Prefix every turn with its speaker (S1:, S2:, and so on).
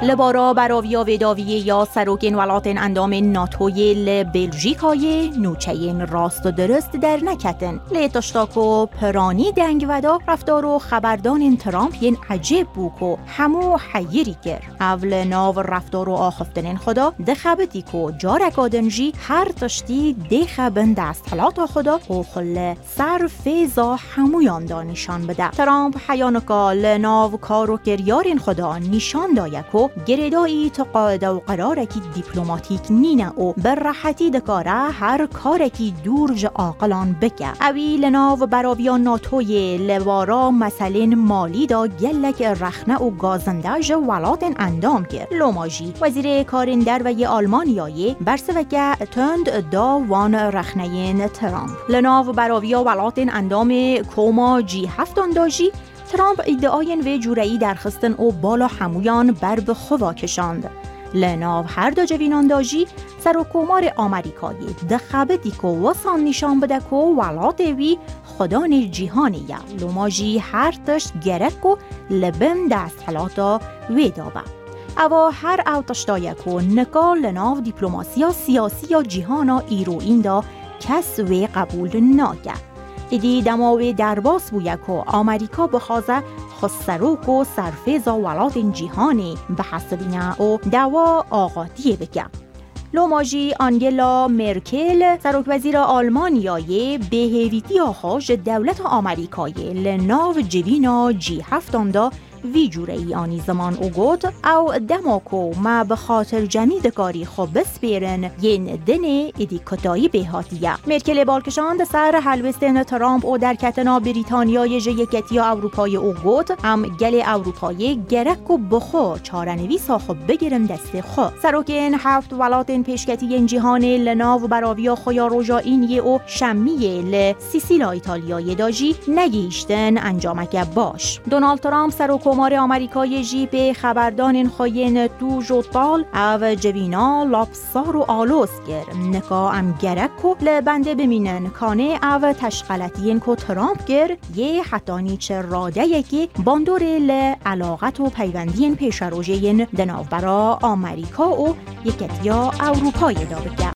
S1: لبارا براویا وداویه یا سروکین ولاتن اندام ناتوی لبلژیکای نوچین راست و درست در نکتن لیتشتاکو پرانی دنگ ودا رفتار و خبردان ترامپ ین عجیب بوکو همو حیری گر اول ناو رفتار و آخفتن خدا دخبتی کو جارک آدنجی هر تشتی دخبن دست حلاتا خدا و خل سر فیزا همویان دا نشان بده. ترامپ حیانکا لناو کارو کریارین خدا نشان دایکو گردایی تا قاعده و قرارکی دیپلماتیک نینه و بر راحتی دکاره هر کارکی دورج آقلان بکه. اوی لناو براویا ناتوی لوارا مسئلین مالی دا گلک رخنه و گازندج ولاتن اندام کرد. لوماجی وزیر کارندر و ی آلمانیایی برسوکه تند دا وان رخنهین ترامپ. لناو براویا ولاتن اندام کوما جی هفتان داجی ترامپ ادعاین و جورایی درخستن او بالا همویان بر به خوا کشاند. لناو هر دو جوینان داجی سر و کومار آمریکایی دخبتی که وسان نشان بده که ولات وی خدان جیهانیه. لوماجی هر تشت گرک و لبن دست حلاتا ویدابه. اوا هر او تشتایک و نکال لناو دیپلوماسیا سیاسی یا جیهانا ایروین دا کس و قبول ناگه. ایدی دماوی درباس بویک و آمریکا بخوازه خسروک و سرفیزا ولات جیهانی به حسبینه و دوا آغاتیه بگه. لوماجی آنگلا مرکل سروک وزیر آلمانیایی به هیویتی آخاش دولت آمریکایی لناو جوینا جی هفتاندا وی جوره ای آنی زمان او گوت او دماکو ما به خاطر جمید کاری خوب بسپیرن ین دنه ایدی کتایی بهاتیه. مرکل بالکشاند سر حلوستن ترامپ او در کتنا بریتانیای جیکتی اروپای او گوت هم گل اروپای گرک و بخو چارنوی ساخب بگیرم دست خو. سروکین هفت ولاتن پیشکتی جیهان لناو براویا خویا روژائینی او شمیه لسیسیلا ایتالیای داجی نگیشتن انجامک باش. دونالد ترامپ سروکومار آمریکای جی به خبردان خواین دو جوتال او جوینا لاپسار و آلوس گر نکا ام گرک و لبنده بمینن کانه او تشغلتین که ترامپ گر یه حتانی چه راده یکی باندور لعلاقت و پیوندین پیش روژین دناو برا آمریکا و یکتیا اروپای دا بگه.